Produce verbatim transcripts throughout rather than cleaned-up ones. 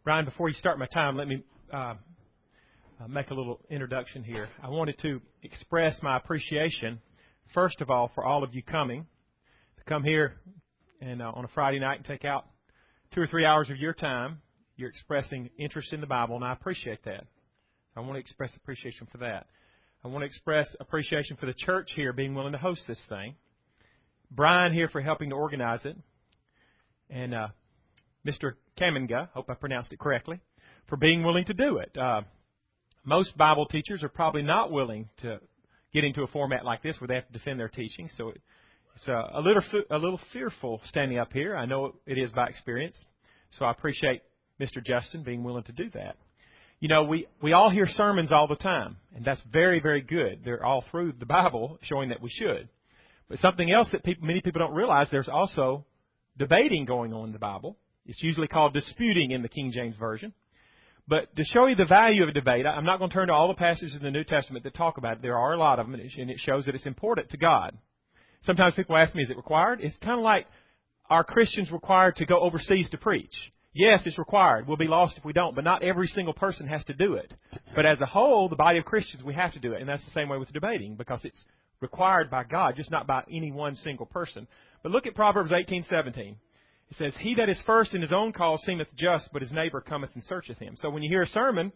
Brian, before you start my time, let me uh, uh, make a little introduction here. I wanted to express my appreciation, first of all, for all of you coming, to come here and uh, on a Friday night and take out two or three hours of your time. You're expressing interest in the Bible, and I appreciate that. I want to express appreciation for that. I want to express appreciation for the church here being willing to host this thing. Brian here for helping to organize it. And uh, Mister Kaminga, hope I pronounced it correctly, for being willing to do it. Uh, most Bible teachers are probably not willing to get into a format like this where they have to defend their teaching. So it, it's a, a little a little fearful standing up here. I know it is by experience. So I appreciate Mister Justin being willing to do that. You know, we, we all hear sermons all the time, and that's very, very good. They're all through the Bible showing that we should. But something else that people, many people don't realize, there's also debating going on in the Bible. It's usually called disputing in the King James Version. But to show you the value of a debate, I'm not going to turn to all the passages in the New Testament that talk about it. There are a lot of them, and it shows that it's important to God. Sometimes people ask me, is it required? It's kind of like, are Christians required to go overseas to preach? Yes, it's required. We'll be lost if we don't, but not every single person has to do it. But as a whole, the body of Christians, we have to do it. And that's the same way with debating, because it's required by God, just not by any one single person. But look at Proverbs eighteen seventeen. It says, he that is first in his own cause seemeth just, but his neighbor cometh and searcheth him. So when you hear a sermon,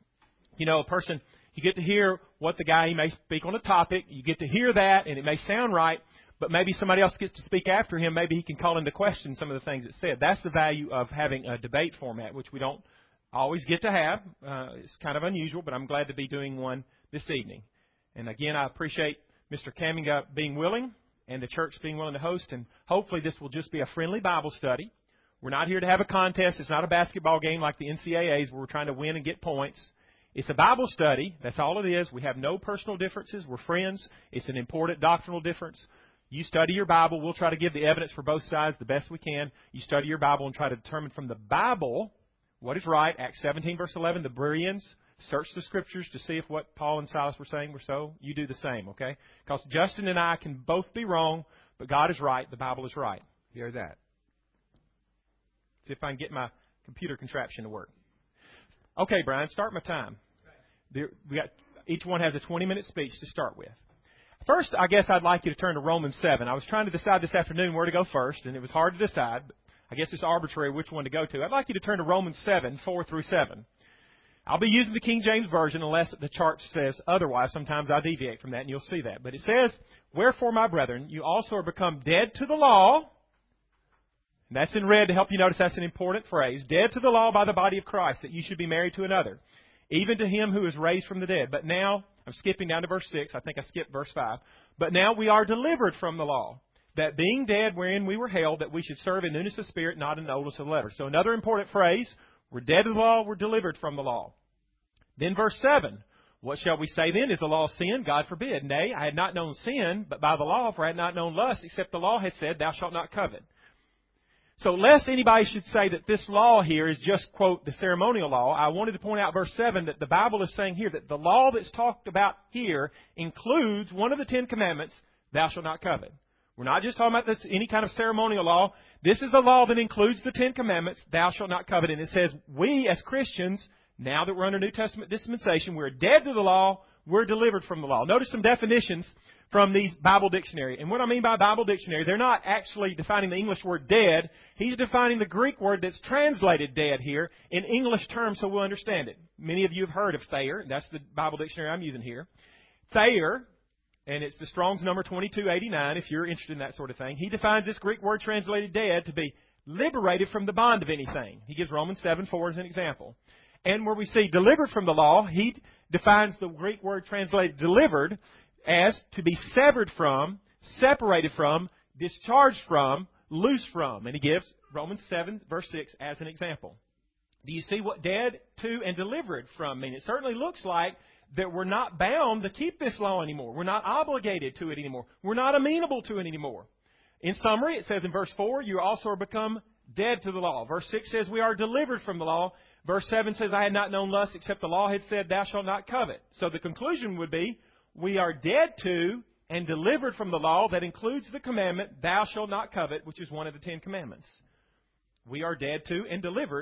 you know, a person, you get to hear what the guy, he may speak on a topic. You get to hear that, and it may sound right, but maybe somebody else gets to speak after him. Maybe he can call into question some of the things that's said. That's the value of having a debate format, which we don't always get to have. Uh, it's kind of unusual, but I'm glad to be doing one this evening. And again, I appreciate Mister Kaminga being willing and the church being willing to host. And hopefully this will just be a friendly Bible study. We're not here to have a contest. It's not a basketball game like the N C double A's where we're trying to win and get points. It's a Bible study. That's all it is. We have no personal differences. We're friends. It's an important doctrinal difference. You study your Bible. We'll try to give the evidence for both sides the best we can. You study your Bible and try to determine from the Bible what is right. Acts seventeen, verse eleven, the Bereans search the Scriptures to see if what Paul and Silas were saying were so. You do the same, okay? Because Justin and I can both be wrong, but God is right. The Bible is right. Hear that? See if I can get my computer contraption to work. Okay, Brian, start my time. There, we got, each one has a twenty-minute speech to start with. First, I guess I'd like you to turn to Romans seven. I was trying to decide this afternoon where to go first, and it was hard to decide. But I guess it's arbitrary which one to go to. I'd like you to turn to Romans seven, four through seven. I'll be using the King James Version unless the chart says otherwise. Sometimes I deviate from that, and you'll see that. But it says, wherefore, my brethren, you also are become dead to the law. And that's in red to help you notice that's an important phrase. Dead to the law by the body of Christ, that you should be married to another, even to him who is raised from the dead. But now, I'm skipping down to verse six. I think I skipped verse five. But now we are delivered from the law, that being dead wherein we were held, that we should serve in newness of spirit, not in oldness of letter. So another important phrase, we're dead to the law, we're delivered from the law. Then verse seven, what shall we say then? Is the law sin? God forbid. Nay, I had not known sin, but by the law, for I had not known lust, except the law had said, thou shalt not covet. So lest anybody should say that this law here is just, quote, the ceremonial law, I wanted to point out verse seven that the Bible is saying here that the law that's talked about here includes one of the Ten Commandments, thou shalt not covet. We're not just talking about this any kind of ceremonial law. This is the law that includes the Ten Commandments, thou shalt not covet. And it says we as Christians, now that we're under New Testament dispensation, we're dead to the law, we're delivered from the law. Notice some definitions from these Bible dictionary. And what I mean by Bible dictionary, they're not actually defining the English word dead. He's defining the Greek word that's translated dead here in English terms so we'll understand it. Many of you have heard of Thayer. That's the Bible dictionary I'm using here. Thayer, and it's the Strong's number twenty-two eighty-nine if you're interested in that sort of thing. He defines this Greek word translated dead to be liberated from the bond of anything. He gives Romans seven four as an example. And where we see delivered from the law, he defines the Greek word translated delivered as to be severed from, separated from, discharged from, loose from. And he gives Romans seven, verse six as an example. Do you see what dead to and delivered from mean? It certainly looks like that we're not bound to keep this law anymore. We're not obligated to it anymore. We're not amenable to it anymore. In summary, it says in verse four, you also are become dead to the law. Verse six says we are delivered from the law. Verse seven says, I had not known lust except the law had said, thou shalt not covet. So the conclusion would be, we are dead to and delivered from the law that includes the commandment, thou shalt not covet, which is one of the Ten Commandments. We are dead to and delivered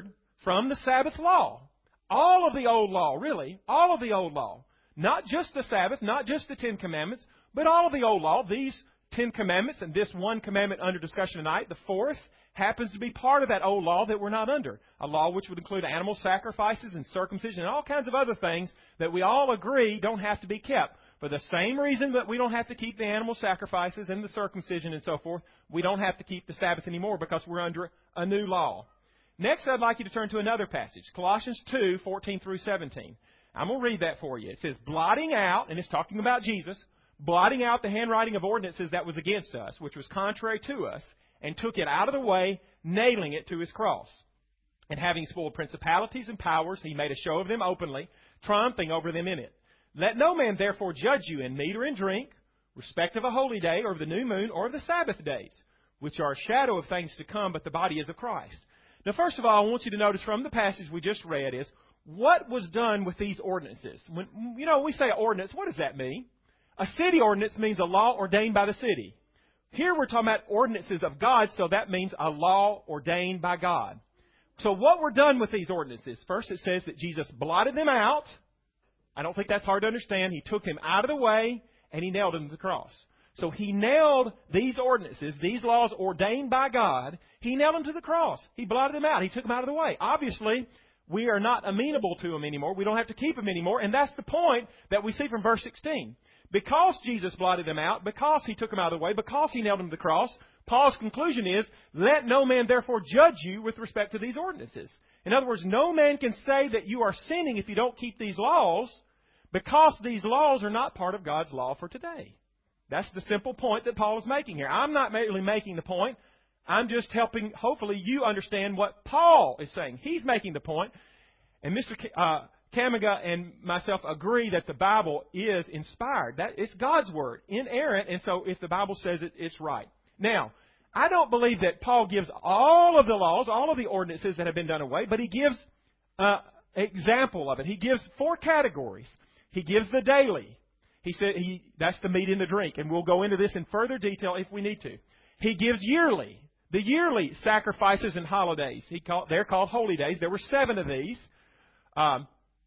from the Sabbath law. All of the old law, really. All of the old law. Not just the Sabbath, not just the Ten Commandments, but all of the old law. These Ten Commandments and this one commandment under discussion tonight, the fourth, happens to be part of that old law that we're not under. A law which would include animal sacrifices and circumcision and all kinds of other things that we all agree don't have to be kept. For the same reason that we don't have to keep the animal sacrifices and the circumcision and so forth, we don't have to keep the Sabbath anymore because we're under a new law. Next, I'd like you to turn to another passage, Colossians two, fourteen through seventeen. I'm going to read that for you. It says, blotting out, and it's talking about Jesus, blotting out the handwriting of ordinances that was against us, which was contrary to us, and took it out of the way, nailing it to His cross. And having spoiled principalities and powers, He made a show of them openly, triumphing over them in it. Let no man therefore judge you in meat or in drink, respect of a holy day, or of the new moon, or of the Sabbath days, which are a shadow of things to come, but the body is of Christ. Now, first of all, I want you to notice from the passage we just read is, what was done with these ordinances? When, you know, we say ordinance, what does that mean? A city ordinance means a law ordained by the city. Here we're talking about ordinances of God, so that means a law ordained by God. So what were done with these ordinances? First, it says that Jesus blotted them out. I don't think that's hard to understand. He took them out of the way, and He nailed them to the cross. So He nailed these ordinances, these laws ordained by God, He nailed them to the cross. He blotted them out. He took them out of the way. Obviously, we are not amenable to them anymore. We don't have to keep them anymore. And that's the point that we see from verse sixteen. Because Jesus blotted them out, because He took them out of the way, because He nailed them to the cross, Paul's conclusion is, let no man therefore judge you with respect to these ordinances. In other words, no man can say that you are sinning if you don't keep these laws, because these laws are not part of God's law for today. That's the simple point that Paul is making here. I'm not merely making the point. I'm just helping, hopefully, you understand what Paul is saying. He's making the point. And Mister K- uh, Kamiga and myself agree that the Bible is inspired. That it's God's Word, inerrant, and so if the Bible says it, it's right. Now, I don't believe that Paul gives all of the laws, all of the ordinances that have been done away, but he gives an example of it. He gives four categories. He gives the daily. He said he that's the meat and the drink, and we'll go into this in further detail if we need to. He gives yearly, the yearly sacrifices and holidays. He call, they're called holy days. There were seven of these. Um,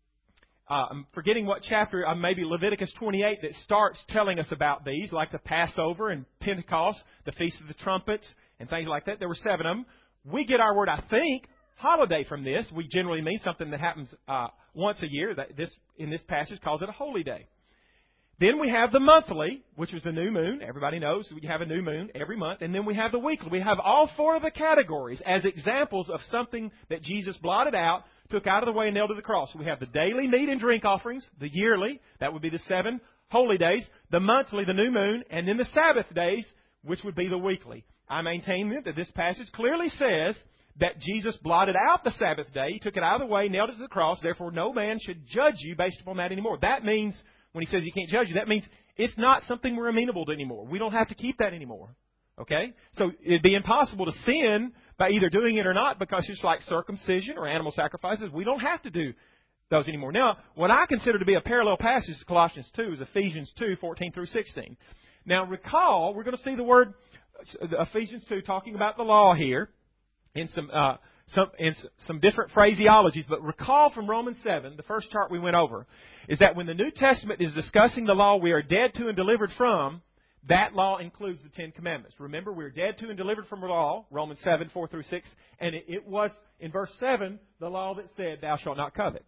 uh, I'm forgetting what chapter, uh, maybe Leviticus twenty-eight, that starts telling us about these, like the Passover and Pentecost, the Feast of the Trumpets, and things like that. There were seven of them. We get our word, I think, holiday from this. We generally mean something that happens uh, once a year. That this in this passage calls it a holy day. Then we have the monthly, which was the new moon. Everybody knows we have a new moon every month. And then we have the weekly. We have all four of the categories as examples of something that Jesus blotted out, took out of the way, and nailed to the cross. We have the daily meat and drink offerings, the yearly, that would be the seven holy days, the monthly, the new moon, and then the Sabbath days, which would be the weekly. I maintain that this passage clearly says that Jesus blotted out the Sabbath day, He took it out of the way, nailed it to the cross, therefore no man should judge you based upon that anymore. That means, when He says He can't judge you, that means it's not something we're amenable to anymore. We don't have to keep that anymore. Okay? So it'd be impossible to sin by either doing it or not, because it's like circumcision or animal sacrifices. We don't have to do those anymore. Now, what I consider to be a parallel passage to Colossians two is Ephesians two, fourteen through sixteen. Now, recall, we're going to see the word Ephesians two talking about the law here in some uh, some in some different phraseologies. But recall from Romans seven, the first chart we went over, is that when the New Testament is discussing the law we are dead to and delivered from, that law includes the Ten Commandments. Remember, we're dead to and delivered from the law, Romans seven, four through six, and it, it was, in verse seven, the law that said, thou shalt not covet.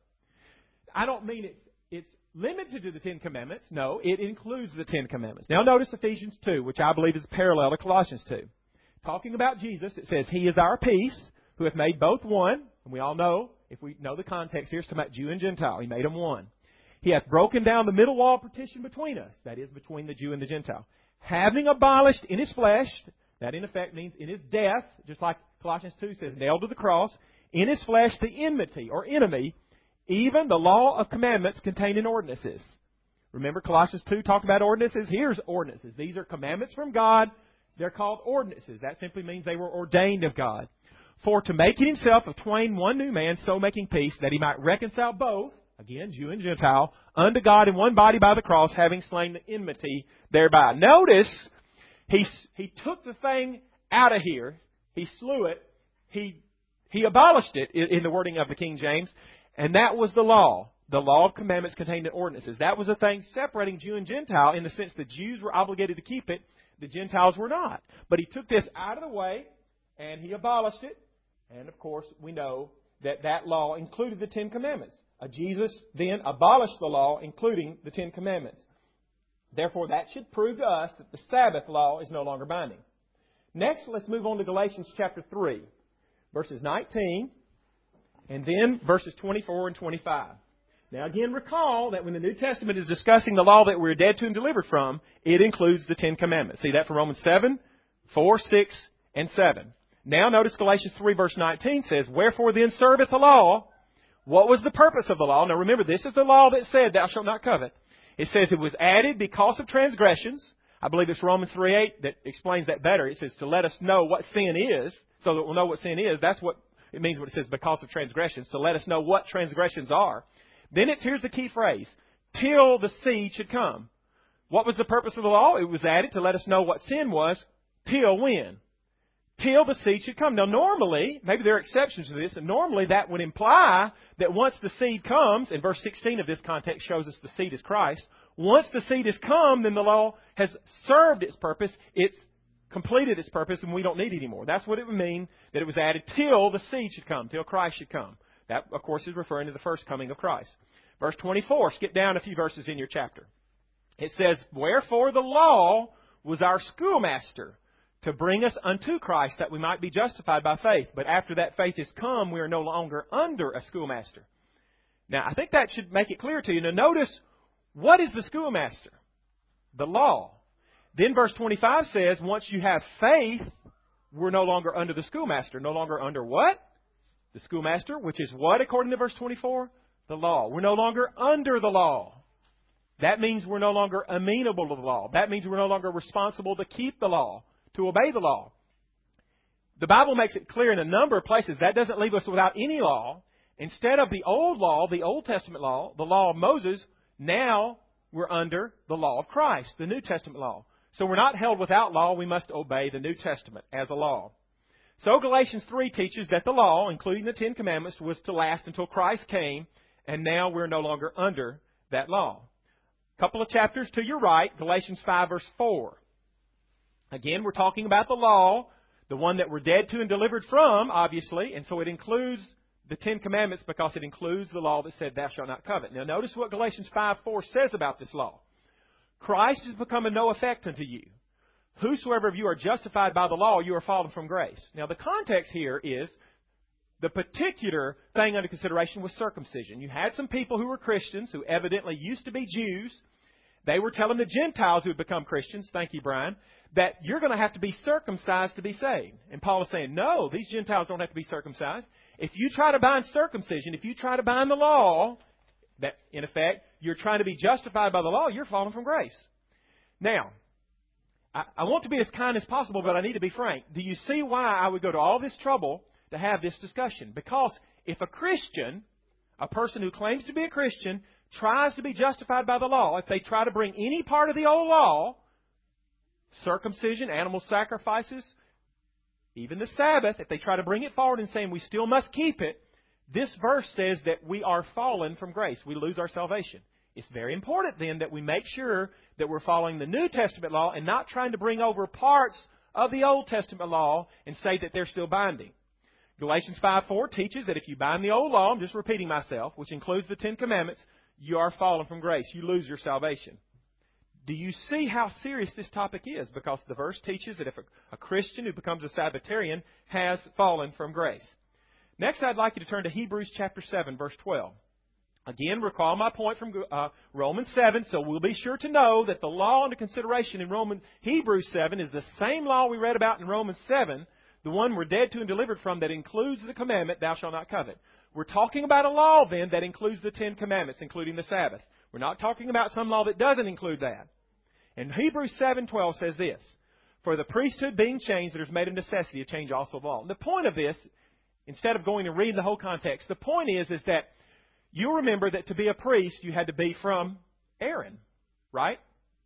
I don't mean it's, it's limited to the Ten Commandments. No, it includes the Ten Commandments. Now notice Ephesians two, which I believe is parallel to Colossians two. Talking about Jesus, it says, He is our peace, who hath made both one. And we all know, if we know the context here, it's talking about Jew and Gentile. He made them one. He hath broken down the middle wall of partition between us, that is, between the Jew and the Gentile. Having abolished in His flesh, that in effect means in His death, just like Colossians two says, nailed to the cross, in His flesh the enmity or enemy, even the law of commandments contained in ordinances. Remember Colossians two talked about ordinances? Here's ordinances. These are commandments from God. They're called ordinances. That simply means they were ordained of God. For to make in Himself of twain one new man, so making peace, that He might reconcile both, again, Jew and Gentile, unto God in one body by the cross, having slain the enmity thereby. Notice, He, he took the thing out of here. He slew it. He, He abolished it in the wording of the King James, and that was the law. The law of commandments contained in ordinances. That was a thing separating Jew and Gentile in the sense the Jews were obligated to keep it, the Gentiles were not. But He took this out of the way, and He abolished it. And, of course, we know that that law included the Ten Commandments. Uh, Jesus then abolished the law, including the Ten Commandments. Therefore, that should prove to us that the Sabbath law is no longer binding. Next, let's move on to Galatians chapter three, verses nineteen, and then verses twenty-four and twenty-five. Now, again, recall that when the New Testament is discussing the law that we're dead to and delivered from, it includes the Ten Commandments. See that from Romans seven, four, six, and seven. Now, notice Galatians three, verse nineteen says, Wherefore then serveth the law? What was the purpose of the law? Now, remember, this is the law that said, Thou shalt not covet. It says it was added because of transgressions. I believe it's Romans three eight that explains that better. It says to let us know what sin is, so that we'll know what sin is. That's what it means when it says because of transgressions, to let us know what transgressions are. Then it's, here's the key phrase, till the seed should come. What was the purpose of the law? It was added to let us know what sin was, till when? Till the seed should come. Now normally, maybe there are exceptions to this, and normally that would imply that once the seed comes, and verse sixteen of this context shows us the seed is Christ, once the seed has come, then the law has served its purpose, it's completed its purpose, and we don't need it anymore. That's what it would mean, that it was added till the seed should come, till Christ should come. That, of course, is referring to the first coming of Christ. Verse twenty-four, skip down a few verses in your chapter. It says, Wherefore the law was our schoolmaster, to bring us unto Christ, that we might be justified by faith. But after that faith is come, we are no longer under a schoolmaster. Now, I think that should make it clear to you. Now, notice, what is the schoolmaster? The law. Then verse twenty-five says, once you have faith, we're no longer under the schoolmaster. No longer under what? The schoolmaster, which is what according to verse twenty-four? The law. We're no longer under the law. That means we're no longer amenable to the law. That means we're no longer responsible to keep the law, to obey the law. The Bible makes it clear in a number of places that doesn't leave us without any law. Instead of the old law, the Old Testament law, the law of Moses, now we're under the law of Christ, the New Testament law. So we're not held without law. We must obey the New Testament as a law. So Galatians three teaches that the law, including the Ten Commandments, was to last until Christ came, and now we're no longer under that law. A couple of chapters to your right, Galatians five, verse four. Again, we're talking about the law, the one that we're dead to and delivered from, obviously, and so it includes the Ten Commandments because it includes the law that said, Thou shalt not covet. Now, notice what Galatians five, four says about this law. Christ has become of no effect unto you. Whosoever of you are justified by the law, you are fallen from grace. Now, the context here is the particular thing under consideration was circumcision. You had some people who were Christians who evidently used to be Jews. They were telling the Gentiles who had become Christians, thank you, Brian, that you're going to have to be circumcised to be saved. And Paul is saying, no, these Gentiles don't have to be circumcised. If you try to bind circumcision, if you try to bind the law, that in effect, you're trying to be justified by the law, you're falling from grace. Now, I, I want to be as kind as possible, but I need to be frank. Do you see why I would go to all this trouble to have this discussion? Because if a Christian, a person who claims to be a Christian, tries to be justified by the law, if they try to bring any part of the old law, circumcision, animal sacrifices, even the Sabbath, if they try to bring it forward and saying we still must keep it, this verse says that we are fallen from grace. We lose our salvation. It's very important then that we make sure that we're following the New Testament law and not trying to bring over parts of the Old Testament law and say that they're still binding. Galatians five four teaches that if you bind the old law, I'm just repeating myself, which includes the Ten Commandments, you are fallen from grace. You lose your salvation. Do you see how serious this topic is? Because the verse teaches that if a, a Christian who becomes a Sabbatarian has fallen from grace. Next, I'd like you to turn to Hebrews chapter seven, verse twelve. Again, recall my point from uh, Romans seven, so we'll be sure to know that the law under consideration in Roman, Hebrews seven is the same law we read about in Romans seven, the one we're dead to and delivered from that includes the commandment, Thou shalt not covet. We're talking about a law then that includes the Ten Commandments, including the Sabbath. We're not talking about some law that doesn't include that. And Hebrews seven twelve says this, For the priesthood being changed, there is made a necessity to change also of law. And the point of this, instead of going to read the whole context, the point is, is that you remember that to be a priest, you had to be from Aaron, right?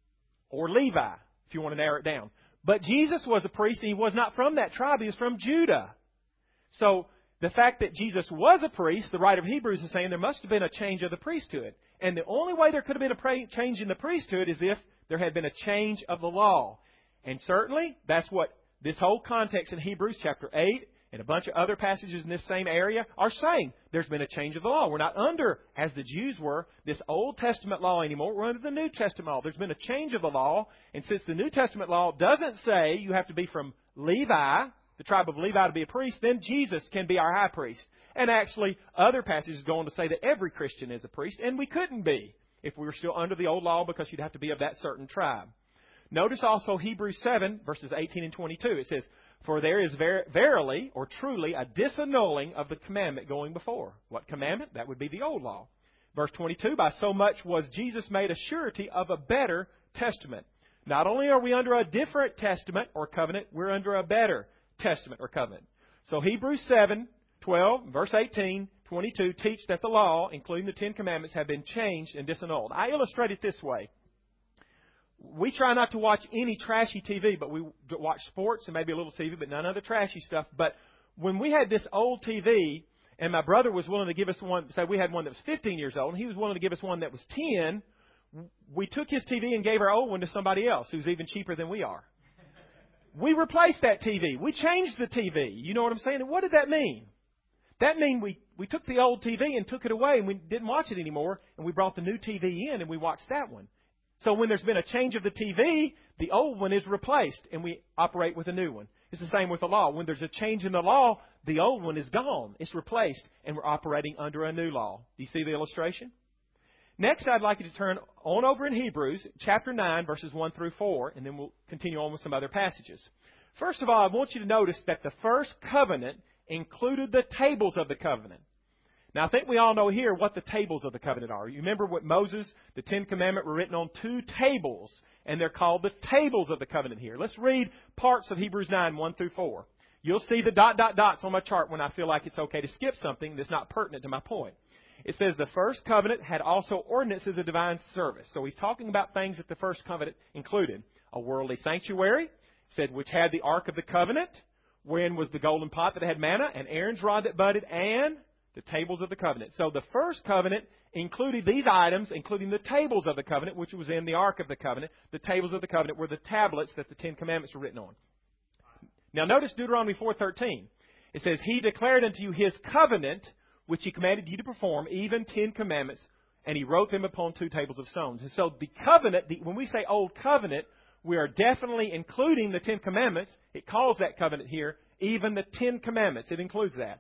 Or Levi, if you want to narrow it down. But Jesus was a priest, and He was not from that tribe. He was from Judah. So the fact that Jesus was a priest, the writer of Hebrews is saying there must have been a change of the priesthood. And the only way there could have been a pra- change in the priesthood is if there had been a change of the law. And certainly, that's what this whole context in Hebrews chapter eight and a bunch of other passages in this same area are saying. There's been a change of the law. We're not under, as the Jews were, this Old Testament law anymore. We're under the New Testament law. There's been a change of the law. And since the New Testament law doesn't say you have to be from Levi, the tribe of Levi, to be a priest, then Jesus can be our high priest. And actually, other passages go on to say that every Christian is a priest, and we couldn't be if we were still under the old law because you'd have to be of that certain tribe. Notice also Hebrews seven, verses eighteen and twenty-two. It says, "For there is ver- verily, or truly, a disannulling of the commandment going before." What commandment? That would be the old law. Verse twenty-two, "By so much was Jesus made a surety of a better testament." Not only are we under a different testament or covenant, we're under a better testament or covenant. So Hebrews seven, twelve, verse eighteen, twenty-two teach that the law, including the Ten Commandments, have been changed and disannulled. I illustrate it this way. We try not to watch any trashy T V, but we watch sports and maybe a little T V, but none of the trashy stuff. But when we had this old T V, and my brother was willing to give us one, say we had one that was fifteen years old, and he was willing to give us one that was ten, we took his T V and gave our old one to somebody else who's even cheaper than we are. We replaced that T V. We changed the T V. You know what I'm saying? And what did that mean? That means we, we took the old T V and took it away and we didn't watch it anymore, and we brought the new T V in and we watched that one. So when there's been a change of the T V, the old one is replaced and we operate with a new one. It's the same with the law. When there's a change in the law, the old one is gone. It's replaced and we're operating under a new law. Do you see the illustration? Next, I'd like you to turn on over in Hebrews chapter nine, verses one through four, and then we'll continue on with some other passages. First of all, I want you to notice that the first covenant included the tables of the covenant. Now, I think we all know here what the tables of the covenant are. You remember what Moses, the Ten Commandments were written on two tables, and they're called the tables of the covenant here. Let's read parts of Hebrews nine, one through four. You'll see the dot, dot, dots on my chart when I feel like it's okay to skip something that's not pertinent to my point. It says the first covenant had also ordinances of divine service. So he's talking about things that the first covenant included. A worldly sanctuary, said which had the Ark of the Covenant, wherein was the golden pot that had manna, and Aaron's rod that budded, and the tables of the covenant. So the first covenant included these items, including the tables of the covenant, which was in the Ark of the Covenant. The tables of the covenant were the tablets that the Ten Commandments were written on. Now notice Deuteronomy four thirteen. It says, "He declared unto you His covenant, which He commanded you to perform, even Ten Commandments, and He wrote them upon two tables of stones." And so the covenant, the, when we say Old Covenant, we are definitely including the Ten Commandments. It calls that covenant here, even the Ten Commandments. It includes that.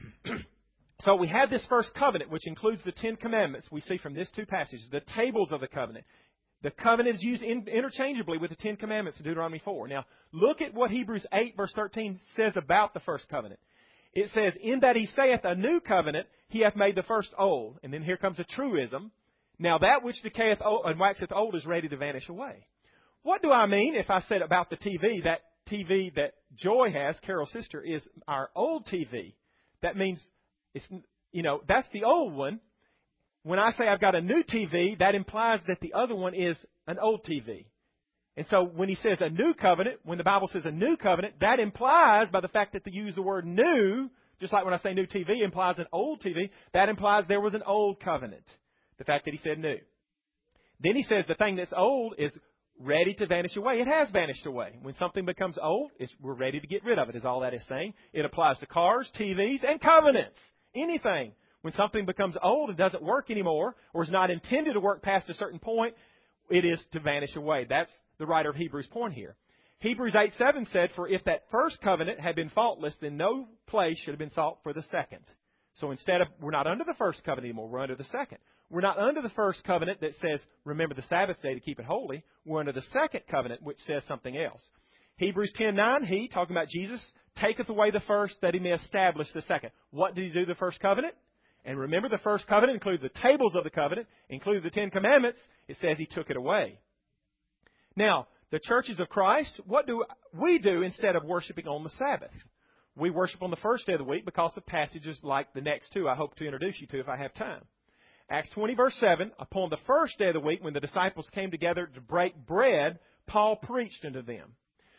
So we have this first covenant, which includes the Ten Commandments. We see from these two passages, the tables of the covenant. The covenant is used in, interchangeably with the Ten Commandments in Deuteronomy four. Now, look at what Hebrews eight, verse thirteen says about the first covenant. It says, "In that He saith a new covenant, He hath made the first old." And then here comes a truism. "Now that which decayeth old and waxeth old is ready to vanish away." What do I mean if I said about the T V, that T V that Joy has, Carol's sister, is our old T V? That means, it's, you know, that's the old one. When I say I've got a new T V, that implies that the other one is an old T V. And so when he says a new covenant, when the Bible says a new covenant, that implies, by the fact that they use the word new, just like when I say new T V implies an old T V, that implies there was an old covenant. The fact that he said new. Then he says the thing that's old is ready to vanish away. It has vanished away. When something becomes old, it's, we're ready to get rid of it, is all that is saying. It applies to cars, T Vs, and covenants. Anything. When something becomes old and doesn't work anymore, or is not intended to work past a certain point, it is to vanish away. That's the writer of Hebrews' point here. Hebrews eight seven said, "For if that first covenant had been faultless, then no place should have been sought for the second." So instead of, we're not under the first covenant anymore, we're under the second. We're not under the first covenant that says, remember the Sabbath day to keep it holy. We're under the second covenant, which says something else. Hebrews ten nine, He, talking about Jesus, taketh away the first that He may establish the second. What did He do the first covenant? And remember, the first covenant included the tables of the covenant, included the Ten Commandments. It says He took it away. Now, the churches of Christ, what do we do instead of worshiping on the Sabbath? We worship on the first day of the week because of passages like the next two I hope to introduce you to if I have time. Acts twenty, verse seven, "Upon the first day of the week, when the disciples came together to break bread, Paul preached unto them."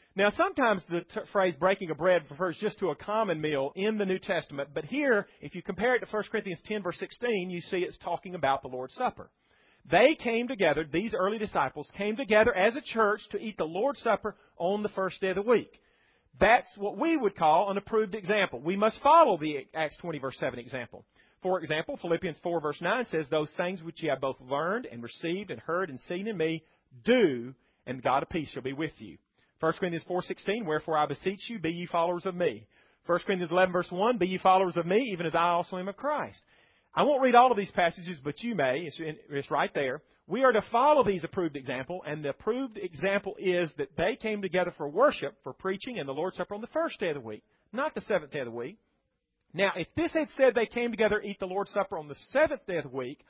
Now, sometimes the t- phrase breaking of bread refers just to a common meal in the New Testament, but here, if you compare it to First Corinthians ten, verse sixteen, you see it's talking about the Lord's Supper. They came together, these early disciples came together as a church to eat the Lord's Supper on the first day of the week. That's what we would call an approved example. We must follow the Acts twenty, verse seven example. For example, Philippians four, verse nine says, those things which ye have both learned and received and heard and seen in me, do, and the God of peace shall be with you. First Corinthians four sixteen, wherefore I beseech you, be ye followers of me. First Corinthians eleven, verse one, be ye followers of me, even as I also am of Christ. I won't read all of these passages, but you may. It's, it's right there. We are to follow these approved example, and the approved example is that they came together for worship, for preaching, and the Lord's Supper on the first day of the week, not the seventh day of the week. Now, if this had said they came together to eat the Lord's Supper on the seventh day of the week,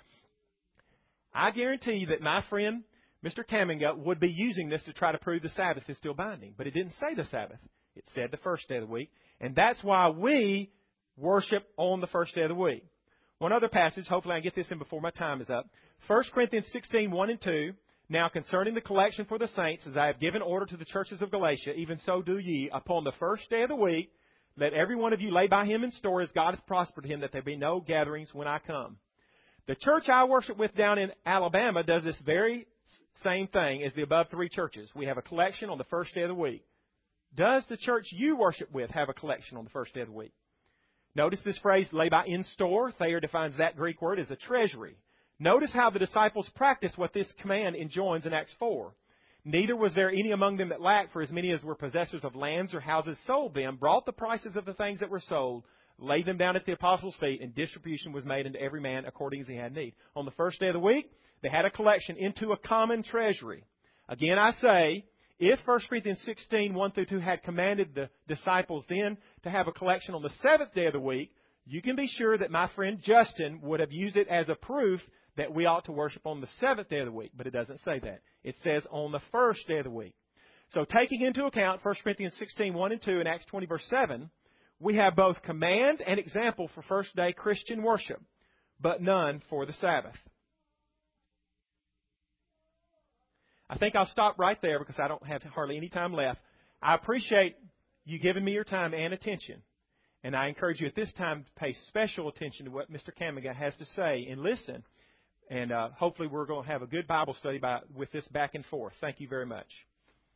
I guarantee that my friend, Mister Kaminga, would be using this to try to prove the Sabbath is still binding. But it didn't say the Sabbath. It said the first day of the week. And that's why we worship on the first day of the week. One other passage, hopefully I can get this in before my time is up. First Corinthians sixteen, one and two. Now concerning the collection for the saints, as I have given order to the churches of Galatia, even so do ye, upon the first day of the week, let every one of you lay by him in store as God hath prospered him, that there be no gatherings when I come. The church I worship with down in Alabama does this very same thing as the above three churches. We have a collection on the first day of the week. Does the church you worship with have a collection on the first day of the week? Notice this phrase, lay by in store. Thayer defines that Greek word as a treasury. Notice how the disciples practice what this command enjoins in Acts four. Neither was there any among them that lacked, for as many as were possessors of lands or houses sold them, brought the prices of the things that were sold, laid them down at the apostles' feet, and distribution was made unto every man according as he had need. On the first day of the week, they had a collection into a common treasury. Again, I say, if First Corinthians sixteen, one through two had commanded the disciples then to have a collection on the seventh day of the week, you can be sure that my friend Justin would have used it as a proof that we ought to worship on the seventh day of the week. But it doesn't say that. It says on the first day of the week. So taking into account First Corinthians sixteen, one and two and Acts twenty, verse seven, we have both command and example for first day Christian worship, but none for the Sabbath. I think I'll stop right there because I don't have hardly any time left. I appreciate you giving me your time and attention. And I encourage you at this time to pay special attention to what Mister Kaminga has to say and listen. And uh, hopefully we're going to have a good Bible study by, with this back and forth. Thank you very much.